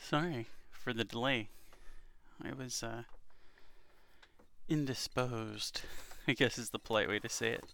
Sorry for the delay. I was indisposed, I guess is the polite way to say it.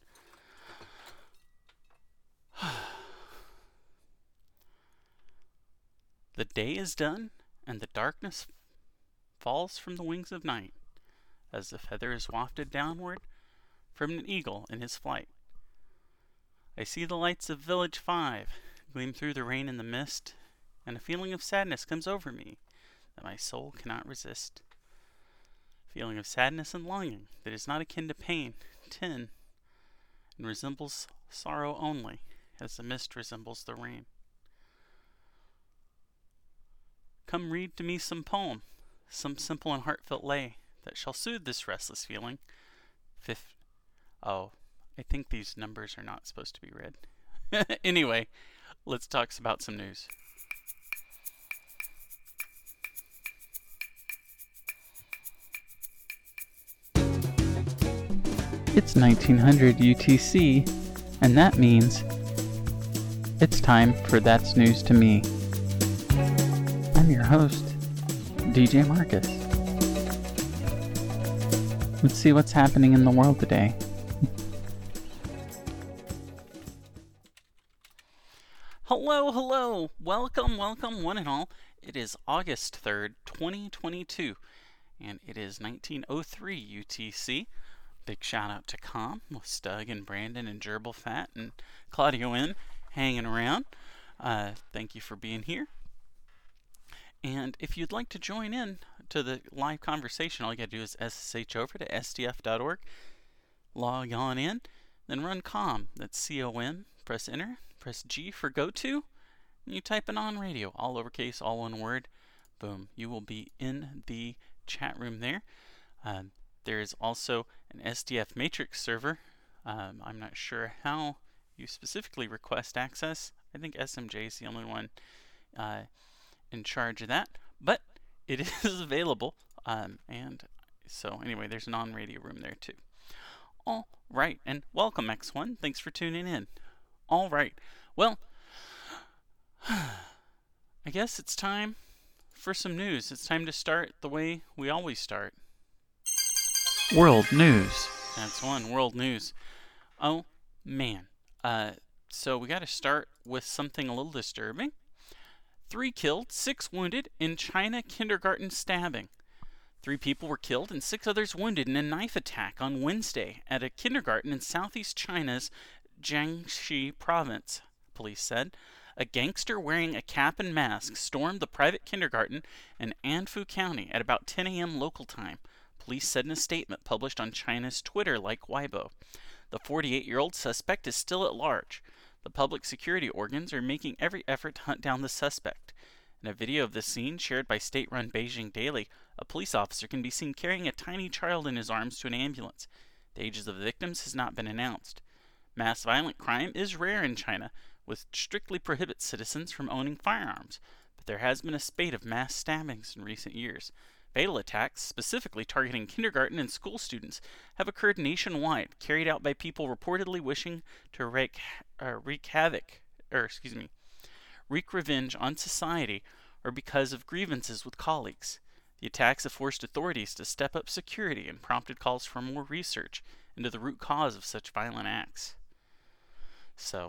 The day is done, and the darkness falls from the wings of night, as the feather is wafted downward from an eagle in his flight. I see the lights of Village 5 gleam through the rain and the mist, and a feeling of sadness comes over me that my soul cannot resist. A feeling of sadness and longing that is not akin to pain, and resembles sorrow only, as the mist resembles the rain. Come read to me some poem, some simple and heartfelt lay, that shall soothe this restless feeling. I think these numbers are not supposed to be read. Anyway, let's talk about some news. It's 1900 UTC, and that means it's time for That's News to Me. I'm your host, DJ Marcus. Let's see what's happening in the world today. Hello, welcome, one and all. It is August 3rd, 2022, and it is 1903 UTC. Big shout out to Com with Stug and Brandon and Gerbil Fat and Claudio N hanging around. Thank you for being here. And if you'd like to join in to the live conversation, all you gotta do is SSH over to SDF.org, log on in, then run COM, that's COM, press enter, press G for go to, and you type in on radio, all lowercase, all one word, boom, you will be in the chat room there. There is also an SDF Matrix server. I'm not sure how you specifically request access. I think SMJ is the only one in charge of that, but it is available. And so anyway, there's an on-radio room there too. All right, and welcome X1. Thanks for tuning in. All right, well, I guess it's time for some news. It's time to start the way we always start. World news. That's one, world news. Oh, man. So we got to start with something a little disturbing. 3 killed, 6 wounded in China kindergarten stabbing. 3 people were killed and 6 others wounded in a knife attack on Wednesday at a kindergarten in southeast China's Jiangxi province, police said. A gangster wearing a cap and mask stormed the private kindergarten in Anfu County at about 10 a.m. local time, police said in a statement published on China's Twitter-like Weibo. The 48-year-old suspect is still at large. The public security organs are making every effort to hunt down the suspect. In a video of the scene shared by state-run Beijing Daily, a police officer can be seen carrying a tiny child in his arms to an ambulance. The ages of the victims has not been announced. Mass violent crime is rare in China, which strictly prohibits citizens from owning firearms, but there has been a spate of mass stabbings in recent years. Fatal attacks, specifically targeting kindergarten and school students, have occurred nationwide, carried out by people reportedly wishing to wreak revenge on society or because of grievances with colleagues. The attacks have forced authorities to step up security and prompted calls for more research into the root cause of such violent acts. So,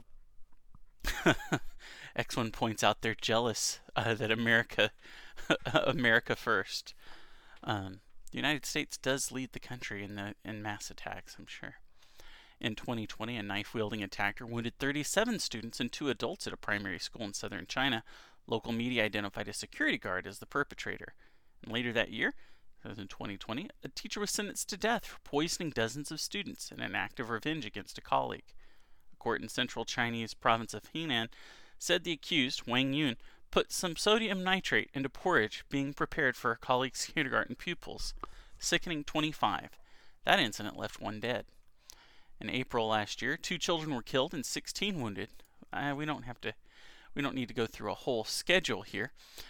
X1 points out they're jealous that America first. The United States does lead the country in mass attacks, I'm sure. In 2020, a knife-wielding attacker wounded 37 students and 2 adults at a primary school in southern China. Local media identified a security guard as the perpetrator. And later that year, in 2020, a teacher was sentenced to death for poisoning dozens of students in an act of revenge against a colleague. A court in central Chinese province of Henan said the accused, Wang Yun, put some sodium nitrate into porridge being prepared for a colleague's kindergarten pupils. Sickening 25. That incident left 1 dead. In April last year, 2 children were killed and 16 wounded. We don't need to go through a whole schedule here.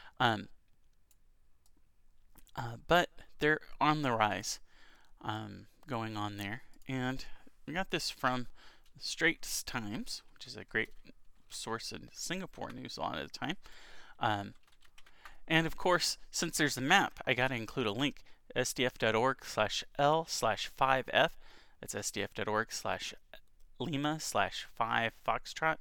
But they're on the rise, going on there. And we got this from Straits Times, which is a great source in Singapore news a lot of the time. And of course, since there's a map, I got to include a link, sdf.org/L/5F. That's sdf.org/Lima/5 Foxtrot,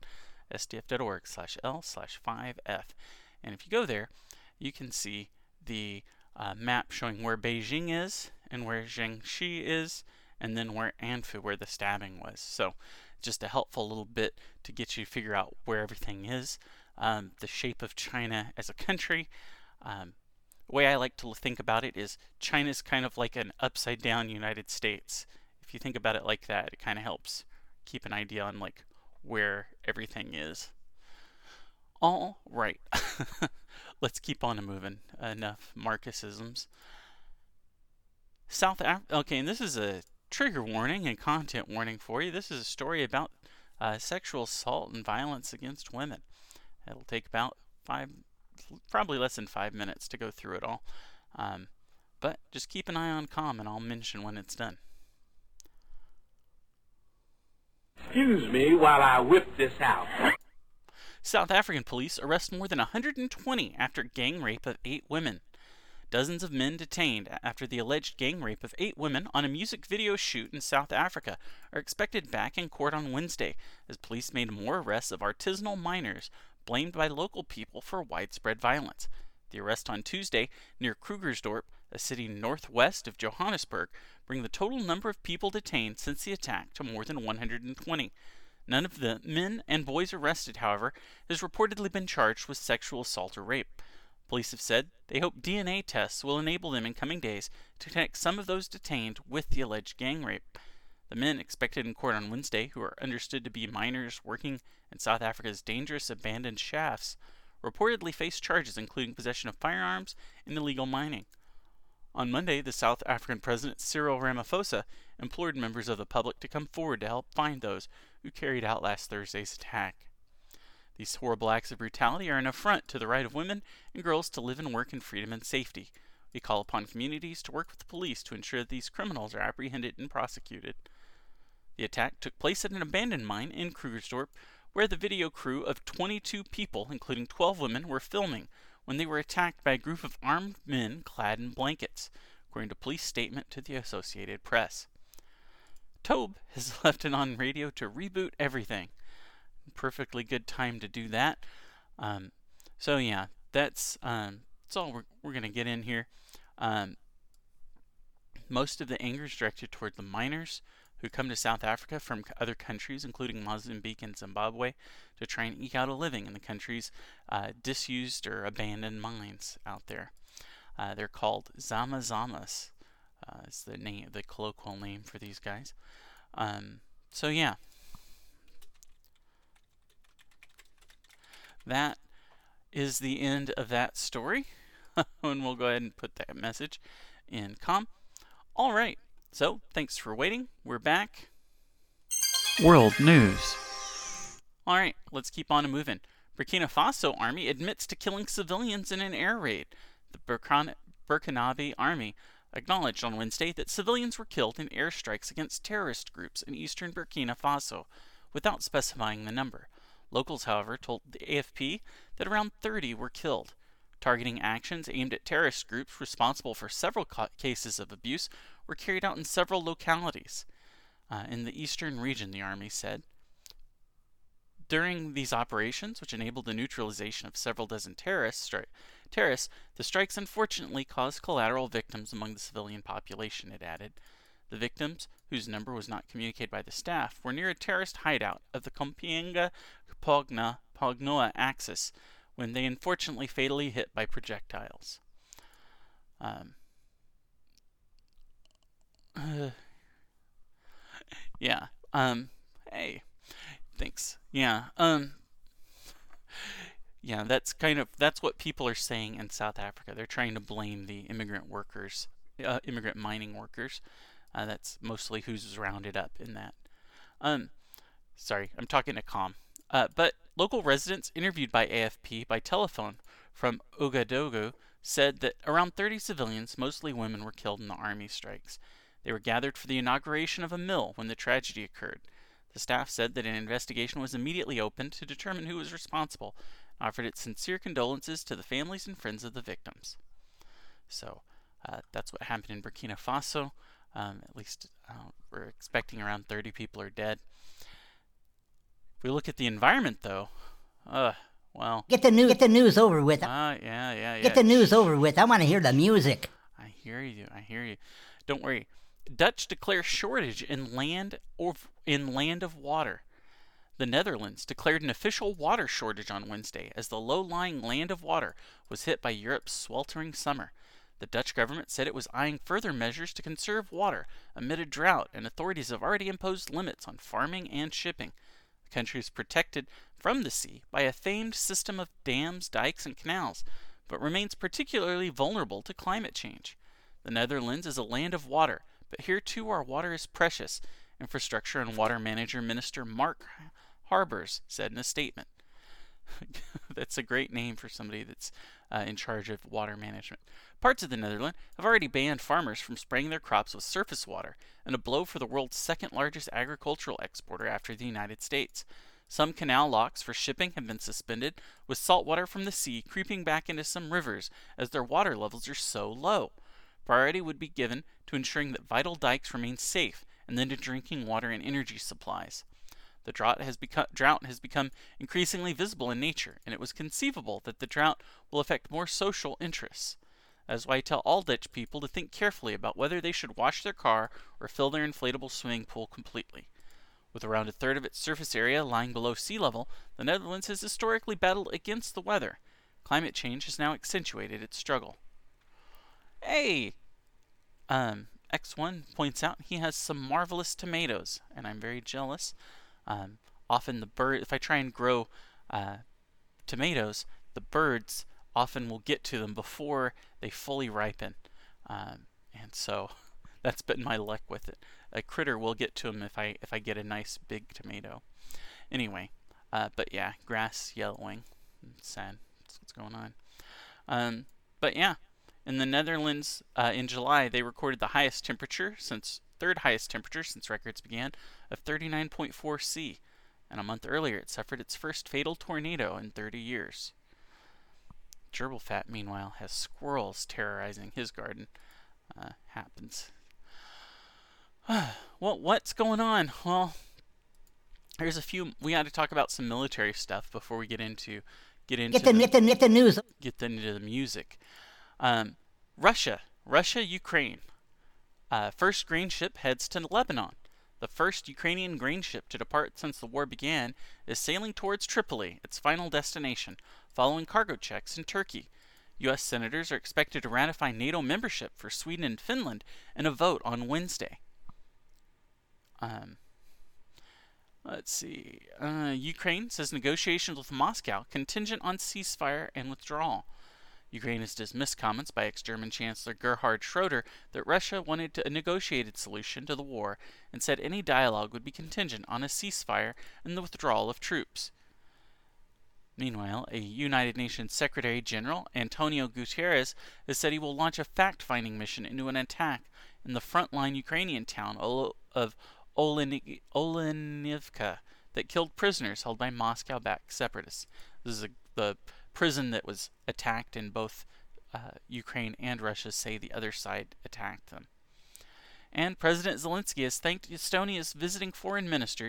sdf.org/L/5F. And if you go there, you can see the map showing where Beijing is and where Jiangxi is, and then where Anfu, where the stabbing was. So just a helpful little bit to get you to figure out where everything is. The shape of China as a country. The way I like to think about it is China's kind of like an upside down United States. If you think about it like that, it kind of helps keep an idea on like where everything is. All right. Let's keep on moving. Enough Marxisms. South Africa. Okay, and this is a trigger warning and content warning for you. This is a story about sexual assault and violence against women. It'll take about probably less than 5 minutes to go through it all. But just keep an eye on comm and I'll mention when it's done. Excuse me while I whip this out. South African police arrest more than 120 after gang rape of 8 women. Dozens of men detained after the alleged gang rape of 8 women on a music video shoot in South Africa are expected back in court on Wednesday as police made more arrests of artisanal minors blamed by local people for widespread violence. The arrest on Tuesday near Krugersdorp, a city northwest of Johannesburg, bring the total number of people detained since the attack to more than 120. None of the men and boys arrested, however, has reportedly been charged with sexual assault or rape. Police have said they hope DNA tests will enable them in coming days to connect some of those detained with the alleged gang rape. The men expected in court on Wednesday, who are understood to be minors working in South Africa's dangerous abandoned shafts, reportedly face charges including possession of firearms and illegal mining. On Monday, the South African President Cyril Ramaphosa implored members of the public to come forward to help find those who carried out last Thursday's attack. These horrible acts of brutality are an affront to the right of women and girls to live and work in freedom and safety. We call upon communities to work with the police to ensure that these criminals are apprehended and prosecuted. The attack took place at an abandoned mine in Krugersdorp, where the video crew of 22 people, including 12 women, were filming when they were attacked by a group of armed men clad in blankets, according to a police statement to the Associated Press. Tobe has left it on radio to reboot everything. Perfectly good time to do that. So yeah, that's all we're going to get in here. Most of the anger is directed toward the miners who come to South Africa from other countries, including Mozambique and Zimbabwe, to try and eke out a living in the country's disused or abandoned mines out there. They're called Zama-Zamas. Is the colloquial name for these guys. So yeah. That is the end of that story. And we'll go ahead and put that message in comm. All right. So, thanks for waiting. We're back. World News. All right, let's keep on moving. Burkina Faso army admits to killing civilians in an air raid. The Burkinabe army acknowledged on Wednesday that civilians were killed in airstrikes against terrorist groups in eastern Burkina Faso, without specifying the number. Locals, however, told the AFP that around 30 were killed. Targeting actions aimed at terrorist groups responsible for several cases of abuse were carried out in several localities in the eastern region, the army said. During these operations, which enabled the neutralization of several dozen terrorists, the strikes unfortunately caused collateral victims among the civilian population, it added. The victims, whose number was not communicated by the staff, were near a terrorist hideout of the Compiègne-Pognoa axis when they unfortunately fatally hit by projectiles. Yeah. Hey. Thanks. Yeah. Yeah, that's what people are saying in South Africa. They're trying to blame the immigrant workers, immigrant mining workers. That's mostly who's rounded up in that. Sorry, I'm talking to comm. But local residents interviewed by AFP by telephone from Ouagadougou said that around 30 civilians, mostly women, were killed in the army strikes. They were gathered for the inauguration of a mill when the tragedy occurred. The staff said that an investigation was immediately opened to determine who was responsible, offered its sincere condolences to the families and friends of the victims. So that's what happened in Burkina Faso. At least we're expecting around 30 people are dead. If we look at the environment, though, well... Get the news over with. Yeah. Get the news over with. I want to hear the music. I hear you. Don't worry. Dutch declare shortage in land of water. The Netherlands declared an official water shortage on Wednesday as the low-lying land of water was hit by Europe's sweltering summer. The Dutch government said it was eyeing further measures to conserve water amid a drought, and authorities have already imposed limits on farming and shipping. The country is protected from the sea by a famed system of dams, dikes, and canals, but remains particularly vulnerable to climate change. The Netherlands is a land of water, but here too our water is precious, Infrastructure and Water Minister Mark Harbers said in a statement. That's a great name for somebody that's in charge of water management. Parts of the Netherlands have already banned farmers from spraying their crops with surface water, and a blow for the world's second largest agricultural exporter after the United States. Some canal locks for shipping have been suspended, with salt water from the sea creeping back into some rivers as their water levels are so low. Priority would be given to ensuring that vital dikes remain safe, and then to drinking water and energy supplies. The drought has become increasingly visible in nature, and it was conceivable that the drought will affect more social interests. That is why I tell all Dutch people to think carefully about whether they should wash their car or fill their inflatable swimming pool completely. With around a third of its surface area lying below sea level, the Netherlands has historically battled against the weather. Climate change has now accentuated its struggle. Hey! X1 points out he has some marvelous tomatoes, and I'm very jealous. Often if I try and grow tomatoes, the birds often will get to them before they fully ripen. And so that's been my luck with it. A critter will get to them if I get a nice big tomato. Anyway, but yeah, grass yellowing. It's sad. That's what's going on. But yeah, in the Netherlands in July, they recorded the third highest temperature since records began, of 39.4 C, and a month earlier it suffered its first fatal tornado in 30 years. Gerbilfat, meanwhile, has squirrels terrorizing his garden. Happens. Well, what's going on? Well, there's a few. We got to talk about some military stuff before we get into the news. Get into the music. Russia, Ukraine. First grain ship heads to Lebanon. The first Ukrainian grain ship to depart since the war began is sailing towards Tripoli, its final destination, following cargo checks in Turkey. U.S. senators are expected to ratify NATO membership for Sweden and Finland in a vote on Wednesday. Let's see. Ukraine says negotiations with Moscow contingent on ceasefire and withdrawal. Ukraine has dismissed comments by ex-German Chancellor Gerhard Schroeder that Russia wanted a negotiated solution to the war and said any dialogue would be contingent on a ceasefire and the withdrawal of troops. Meanwhile, a United Nations Secretary General, Antonio Guterres, has said he will launch a fact-finding mission into an attack in the frontline Ukrainian town of Olenivka that killed prisoners held by Moscow-backed separatists. This is the prison that was attacked, and both Ukraine and Russia say the other side attacked them. And President Zelensky has thanked Estonia's visiting foreign minister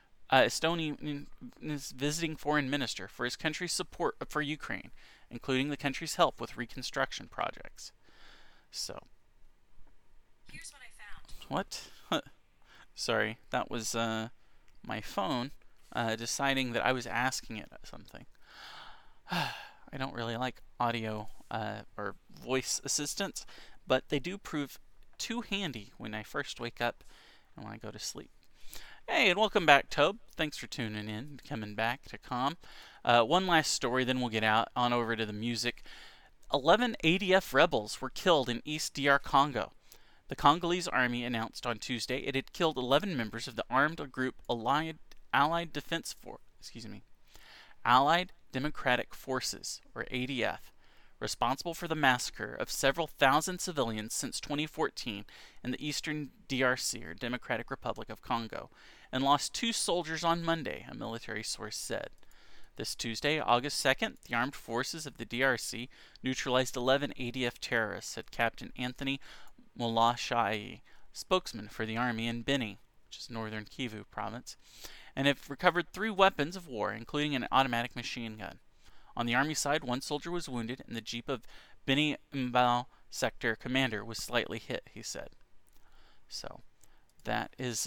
for his country's support for Ukraine, including the country's help with reconstruction projects. So, here's what I found. What? Sorry, that was my phone deciding that I was asking it something. I don't really like audio or voice assistants, but they do prove too handy when I first wake up and when I go to sleep. Hey, and welcome back, Tobe. Thanks for tuning in, coming back to COM. One last story, then we'll get on over to the music. 11 ADF rebels were killed in East DR Congo. The Congolese army announced on Tuesday it had killed 11 members of the armed group Allied Democratic Forces, or ADF, responsible for the massacre of several thousand civilians since 2014 in the eastern DRC, or Democratic Republic of Congo, and lost 2 soldiers on Monday, a military source said. This Tuesday, August 2nd, the armed forces of the DRC neutralized 11 ADF terrorists, said Captain Anthony Molashai, spokesman for the army in Beni, which is northern Kivu province, and have recovered 3 weapons of war, including an automatic machine gun. On the army side, 1 soldier was wounded, and the jeep of Beni Mbao sector commander was slightly hit, he said. So, that is,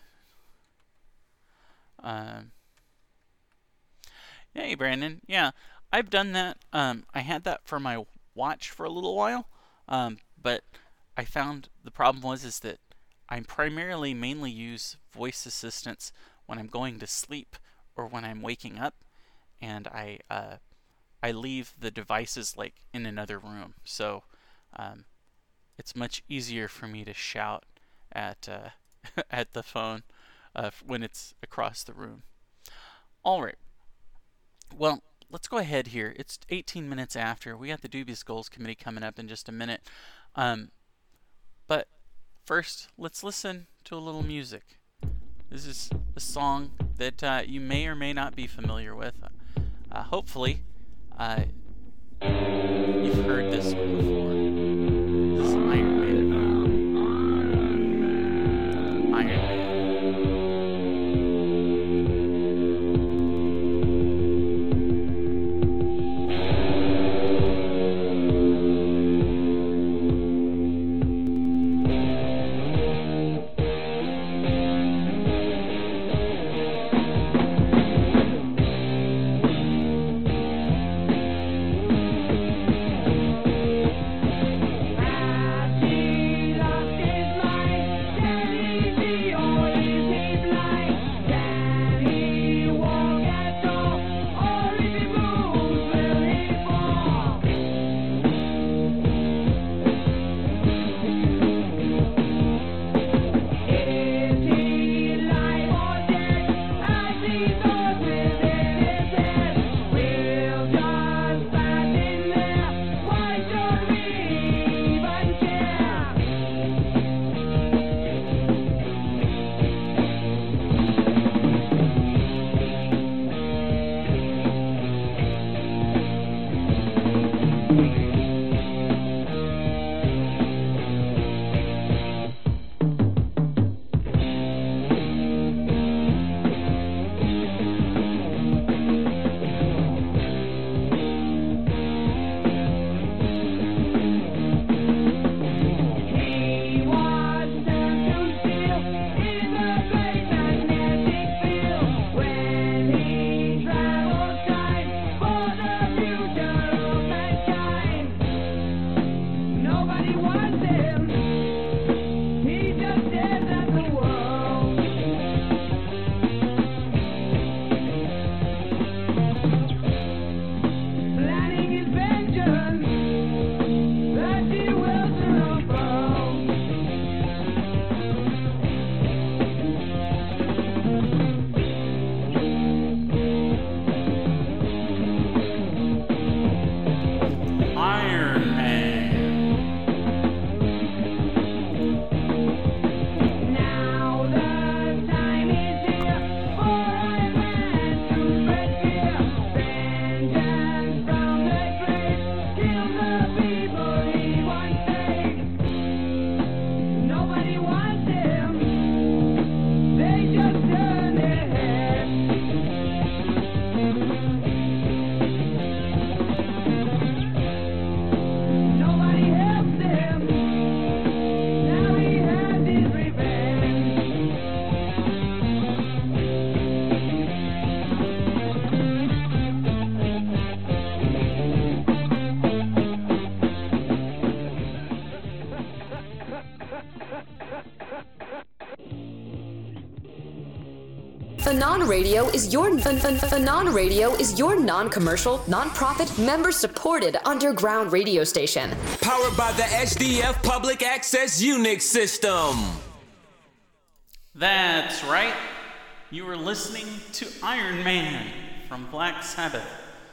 Hey, Brandon. Yeah, I've done that. I had that for my watch for a little while, but I found the problem is that I primarily mainly use voice assistants when I'm going to sleep or when I'm waking up, and I leave the devices like in another room, so it's much easier for me to shout at at the phone when it's across the room. All right. Well, let's go ahead here. It's 18 minutes after. We got the Dubious Goals Committee coming up in just a minute. But first, let's listen to a little music. This is a song that you may or may not be familiar with. Hopefully, you've heard this one before. This is Iron Man. Iron Man. Fanon Radio is your non-commercial, non-profit, member-supported underground radio station. Powered by the HDF Public Access Unix system. That's right. You were listening to Iron Man from Black Sabbath.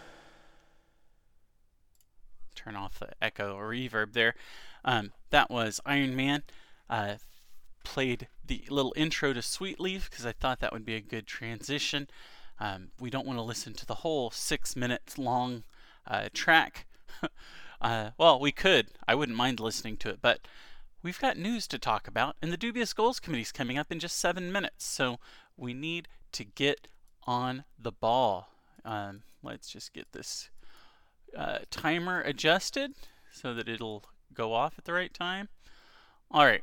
Turn off the echo or reverb there. That was Iron Man. Played the little intro to Sweet Leaf because I thought that would be a good transition. We don't want to listen to the whole 6 minutes long track. Well, we could. I wouldn't mind listening to it, but we've got news to talk about, and the Dubious Goals Committee is coming up in just 7 minutes, so we need to get on the ball. Let's just get this timer adjusted so that it'll go off at the right time. All right.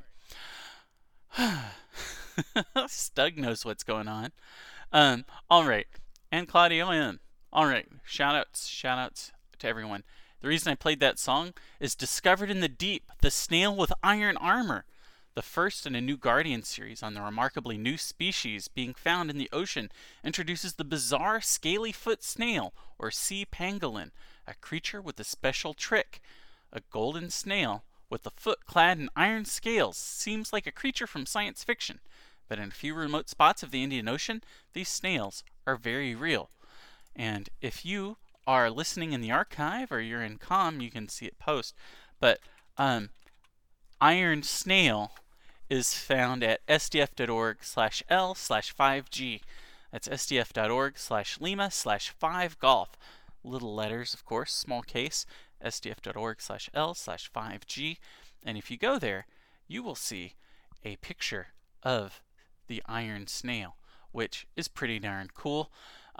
Stug knows what's going on. All right. And Claudio M. All right. Shout outs to everyone. The reason I played that song is Discovered in the Deep, the snail with iron armor. The first in a new Guardian series on the remarkably new species being found in the ocean introduces the bizarre scaly-foot snail, or sea pangolin, a creature with a special trick. A golden snail with a foot clad in iron scales seems like a creature from science fiction, but in a few remote spots of the Indian Ocean, these snails are very real. And if you are listening in the archive or you're in COM, you can see it post. But iron snail is found at sdf.org/L/5G. That's sdf.org/Lima/5Golf. Little letters, of course, small case, sdf.org/L/5G. And if you go there, you will see a picture of the iron snail, which is pretty darn cool.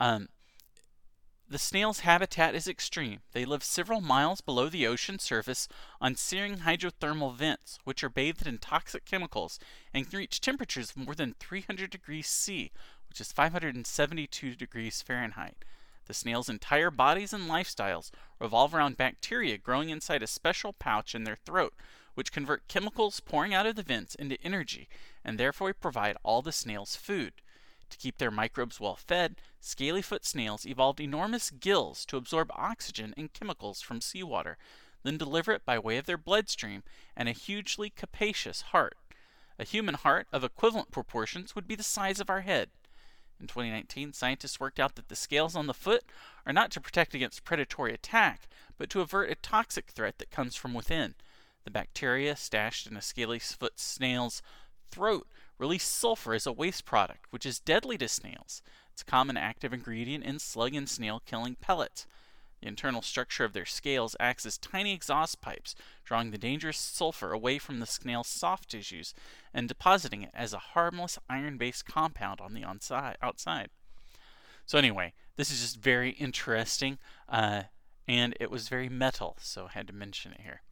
The snail's habitat is extreme. They live several miles below the ocean surface on searing hydrothermal vents, which are bathed in toxic chemicals and can reach temperatures of more than 300 degrees C, which is 572 degrees Fahrenheit. The snail's entire bodies and lifestyles revolve around bacteria growing inside a special pouch in their throat, which convert chemicals pouring out of the vents into energy, and therefore provide all the snail's food. To keep their microbes well fed, scaly-foot snails evolved enormous gills to absorb oxygen and chemicals from seawater, then deliver it by way of their bloodstream, and a hugely capacious heart. A human heart of equivalent proportions would be the size of our head. In 2019, scientists worked out that the scales on the foot are not to protect against predatory attack, but to avert a toxic threat that comes from within. The bacteria stashed in a scaly-foot snail's throat release sulfur as a waste product, which is deadly to snails. It's a common active ingredient in slug and snail killing pellets. The internal structure of their scales acts as tiny exhaust pipes, drawing the dangerous sulfur away from the snail's soft tissues and depositing it as a harmless iron-based compound on the outside. So anyway, this is just very interesting, and it was very metal, so I had to mention it here.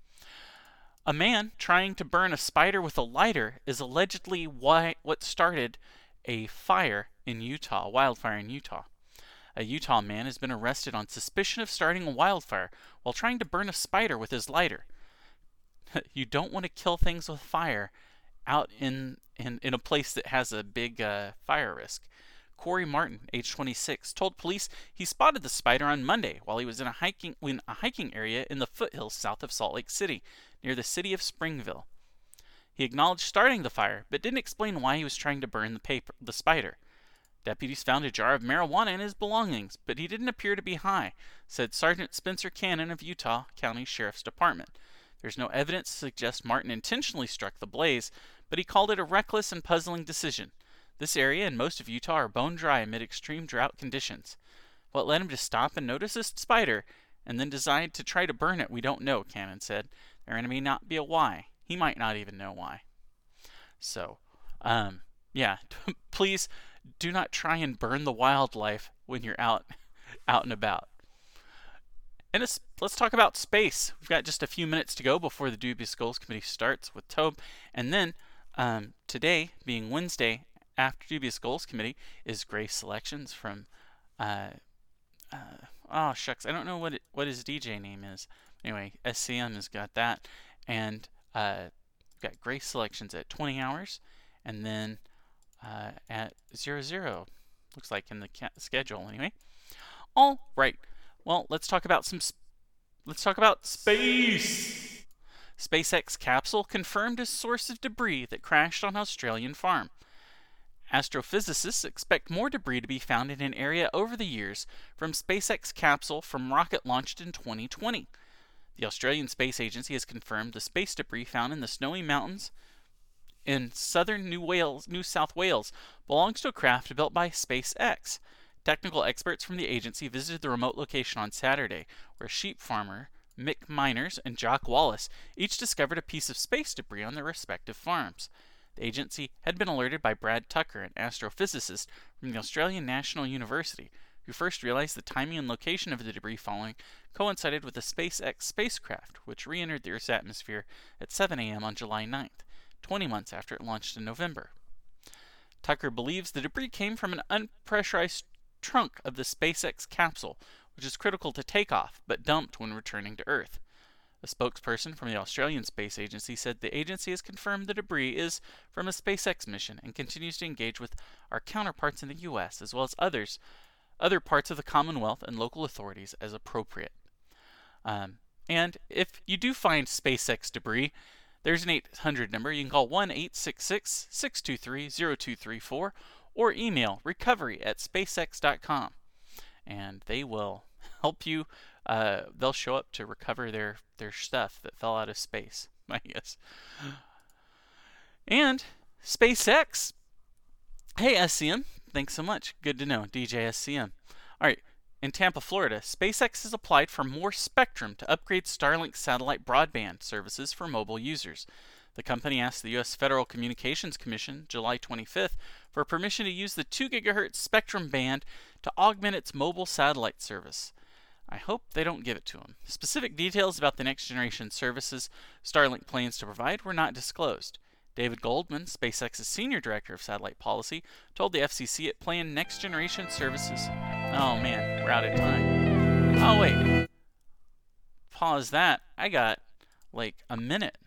A man trying to burn a spider with a lighter is allegedly what started a fire in Utah, a wildfire in Utah. A Utah man has been arrested on suspicion of starting a wildfire while trying to burn a spider with his lighter. You don't want to kill things with fire out in a place that has a big fire risk. Corey Martin, age 26, told police he spotted the spider on Monday while he was in a hiking area in the foothills south of Salt Lake City, near the city of Springville. He acknowledged starting the fire, but didn't explain why he was trying to burn the spider. Deputies found a jar of marijuana in his belongings, but he didn't appear to be high, said Sergeant Spencer Cannon of Utah County Sheriff's Department. There's no evidence to suggest Martin intentionally struck the blaze, but he called it a reckless and puzzling decision. This area and most of Utah are bone dry amid extreme drought conditions. What led him to stop and notice this spider and then decide to try to burn it, we don't know, Cannon said. There may not be a why. He might not even know why. So, yeah, please do not try and burn the wildlife when you're out and about. And let's talk about space. We've got just a few minutes to go before the Dubious Goals Committee starts with Tobe. And then today, being Wednesday, after Dubious Goals Committee, is Grace Selections from, oh shucks, I don't know what his DJ name is. Anyway, SCM has got that. And we've got Grace Selections at 20 hours. And then at 00, looks like in the schedule anyway. All right. Well, let's talk about space. SpaceX capsule confirmed as source of debris that crashed on Australian farm. Astrophysicists expect more debris to be found in an area over the years from SpaceX capsule from rocket launched in 2020. The Australian Space Agency has confirmed the space debris found in the Snowy Mountains in southern New South Wales belongs to a craft built by SpaceX. Technical experts from the agency visited the remote location on Saturday, where sheep farmer Mick Miners and Jock Wallace each discovered a piece of space debris on their respective farms. The agency had been alerted by Brad Tucker, an astrophysicist from the Australian National University, who first realized the timing and location of the debris falling coincided with the SpaceX spacecraft, which re-entered the Earth's atmosphere at 7 a.m. on July 9th, 20 months after it launched in November. Tucker believes the debris came from an unpressurized trunk of the SpaceX capsule, which is critical to takeoff but dumped when returning to Earth. A spokesperson from the Australian Space Agency said the agency has confirmed the debris is from a SpaceX mission and continues to engage with our counterparts in the U.S. as well as other parts of the Commonwealth and local authorities as appropriate. And if you do find SpaceX debris, there's an 800 number. You can call 1-866-623-0234 or email recovery@spacex.com. And they will help you. They'll show up to recover their stuff that fell out of space, I guess. And SpaceX. Hey, SCM. Thanks so much. Good to know. DJ SCM. All right. In Tampa, Florida, SpaceX has applied for more spectrum to upgrade Starlink satellite broadband services for mobile users. The company asked the U.S. Federal Communications Commission, July 25th, for permission to use the 2 GHz spectrum band to augment its mobile satellite service. I hope they don't give it to them. Specific details about the next-generation services Starlink plans to provide were not disclosed. David Goldman, SpaceX's senior director of satellite policy, told the FCC it planned next-generation services. Oh man, we're out of time. Oh wait. Pause that. I got like a minute.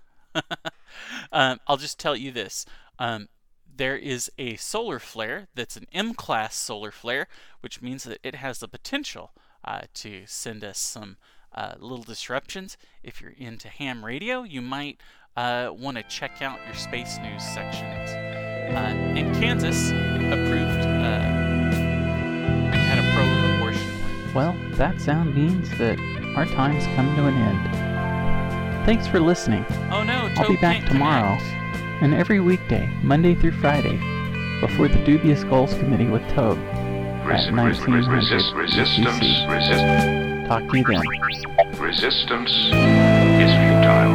I'll just tell you this. There is a solar flare that's an M-class solar flare, which means that it has the potential to send us some little disruptions. If you're into ham radio, you might want to check out your space news sections. And Kansas approved had a pro-abortion law. Well, that sound means that our time's come to an end. Thanks for listening. Oh no, I'll be back tomorrow and every weekday, Monday through Friday, before the Dubious Goals Committee with Toad at 1900 Resistance. Talk to you then. Resistance is futile.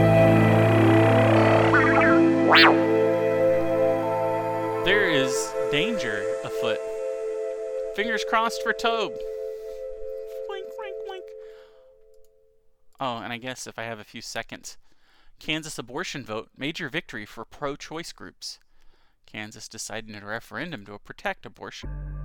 There is danger afoot. Fingers crossed for Tobe. Wink, wink, wink. Oh, and I guess if I have a few seconds. Kansas abortion vote, major victory for pro-choice groups. Kansas decided in a referendum to protect abortion.